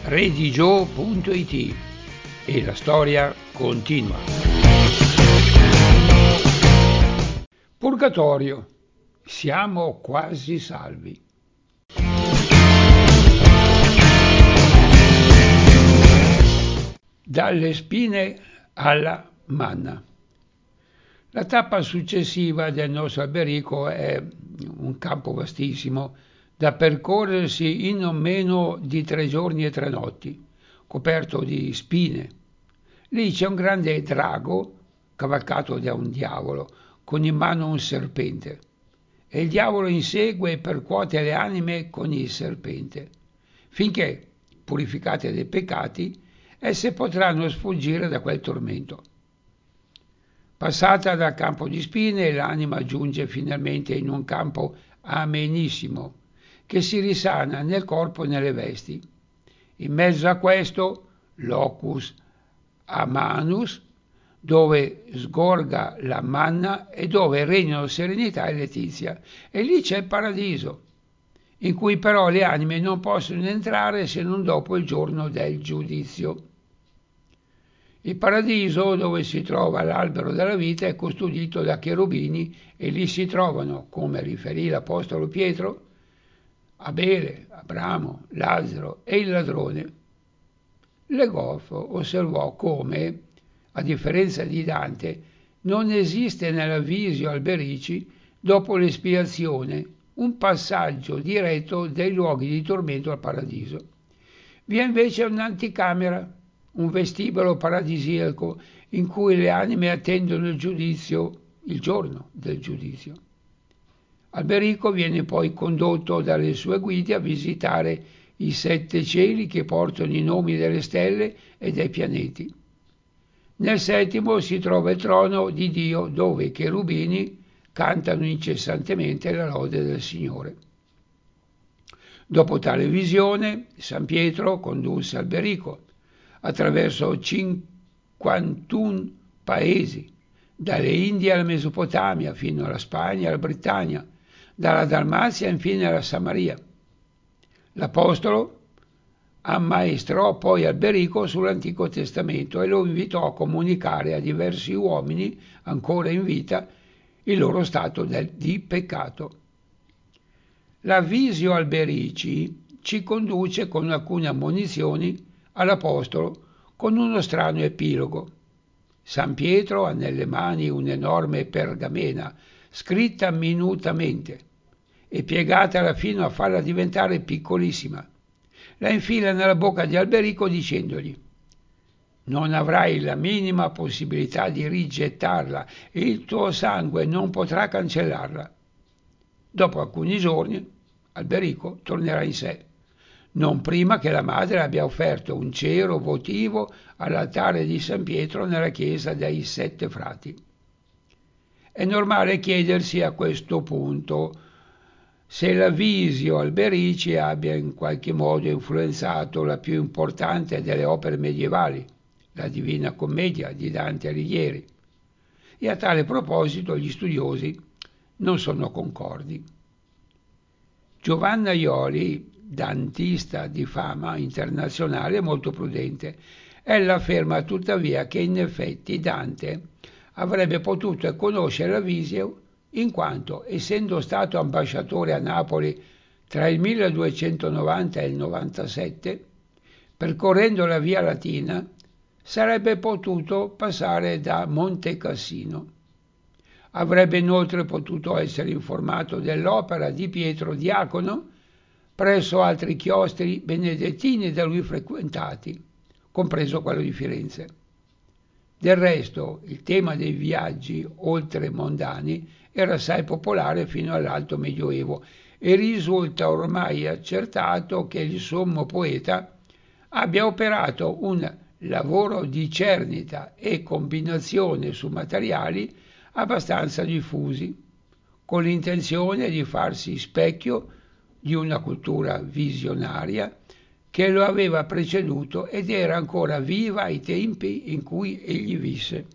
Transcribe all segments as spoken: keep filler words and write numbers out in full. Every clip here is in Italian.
redigio punto it e la storia continua. Purgatorio. Siamo quasi salvi. Dalle spine alla manna. La tappa successiva del nostro Alberico è un campo vastissimo da percorrersi in non meno di tre giorni e tre notti, coperto di spine. Lì c'è un grande drago cavalcato da un diavolo, con in mano un serpente, e il diavolo insegue e percuote le anime con il serpente, finché, purificate dai peccati, esse potranno sfuggire da quel tormento. Passata dal campo di spine, l'anima giunge finalmente in un campo amenissimo, che si risana nel corpo e nelle vesti. In mezzo a questo, locus amanus, dove sgorga la manna e dove regnano serenità e letizia. E lì c'è il paradiso, in cui però le anime non possono entrare se non dopo il giorno del giudizio. Il paradiso, dove si trova l'albero della vita, è custodito da cherubini e lì si trovano, come riferì l'apostolo Pietro, Abele, Abramo, Lazzaro e il ladrone. Le Goff osservò come, a differenza di Dante, non esiste nella Visio Alberici, dopo l'espiazione, un passaggio diretto dai luoghi di tormento al paradiso. Vi è invece un'anticamera, un vestibolo paradisiaco in cui le anime attendono il giudizio, il giorno del giudizio. Alberico viene poi condotto dalle sue guide a visitare i sette cieli che portano i nomi delle stelle e dei pianeti. Nel settimo si trova il trono di Dio, dove i cherubini cantano incessantemente la lode del Signore. Dopo tale visione, San Pietro condusse Alberico attraverso cinquantuno paesi, dalle Indie alla Mesopotamia fino alla Spagna e alla Britannia, dalla Dalmazia infine alla Samaria. L'Apostolo ammaestrò poi Alberico sull'Antico Testamento e lo invitò a comunicare a diversi uomini ancora in vita il loro stato di peccato. La Visio Alberici ci conduce con alcune ammonizioni all'Apostolo con uno strano epilogo. San Pietro ha nelle mani un'enorme pergamena scritta minutamente e piegatela fino a farla diventare piccolissima. La infila nella bocca di Alberico dicendogli: non avrai la minima possibilità di rigettarla e il tuo sangue non potrà cancellarla. Dopo alcuni giorni Alberico tornerà in sé, non prima che la madre abbia offerto un cero votivo all'altare di San Pietro nella chiesa dei Sette Frati. È normale chiedersi a questo punto se la Visio Alberici abbia in qualche modo influenzato la più importante delle opere medievali, la Divina Commedia di Dante Alighieri, e a tale proposito gli studiosi non sono concordi. Giovanna Ioli, dantista di fama internazionale, è molto prudente. Ella afferma tuttavia che in effetti Dante avrebbe potuto conoscere la Visio in quanto, essendo stato ambasciatore a Napoli tra il milleduecentonovanta e il novantasette, percorrendo la Via Latina, sarebbe potuto passare da Monte Cassino. Avrebbe inoltre potuto essere informato dell'opera di Pietro Diacono presso altri chiostri benedettini da lui frequentati, compreso quello di Firenze. Del resto, il tema dei viaggi oltremondani era assai popolare fino all'Alto Medioevo e risulta ormai accertato che il sommo poeta abbia operato un lavoro di cernita e combinazione su materiali abbastanza diffusi, con l'intenzione di farsi specchio di una cultura visionaria che lo aveva preceduto ed era ancora viva ai tempi in cui egli visse.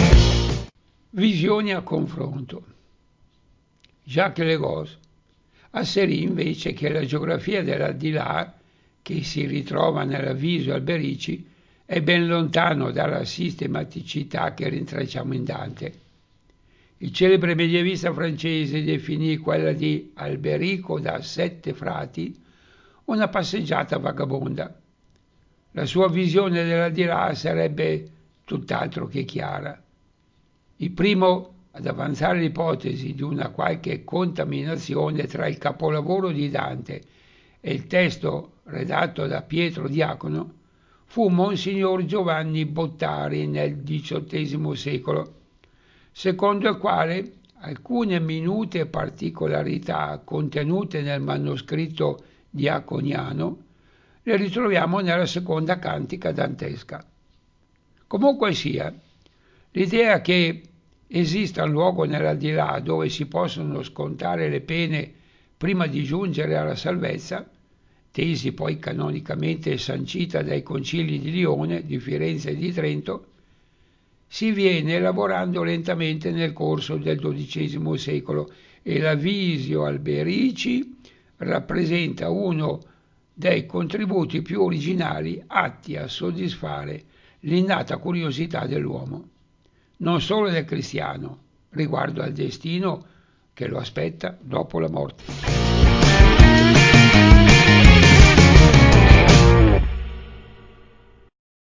Visioni a confronto. Jacques Le Goff asserì invece che la geografia dell'aldilà, che si ritrova nell'Avviso Alberici, è ben lontano dalla sistematicità che rintracciamo in Dante. Il celebre medievista francese definì quella di Alberico da Sette Frati una passeggiata vagabonda. La sua visione dell'aldilà sarebbe tutt'altro che chiara. Il primo ad avanzare l'ipotesi di una qualche contaminazione tra il capolavoro di Dante e il testo redatto da Pietro Diacono fu Monsignor Giovanni Bottari nel diciottesimo secolo, secondo il quale alcune minute particolarità contenute nel manoscritto diaconiano le ritroviamo nella seconda cantica dantesca. Comunque sia, l'idea che esista un luogo nell'aldilà dove si possono scontare le pene prima di giungere alla salvezza, tesi poi canonicamente sancita dai concili di Lione, di Firenze e di Trento, si viene elaborando lentamente nel corso del dodicesimo secolo e la Visio Alberici rappresenta uno dei contributi più originali atti a soddisfare l'innata curiosità dell'uomo, non solo del cristiano, riguardo al destino che lo aspetta dopo la morte.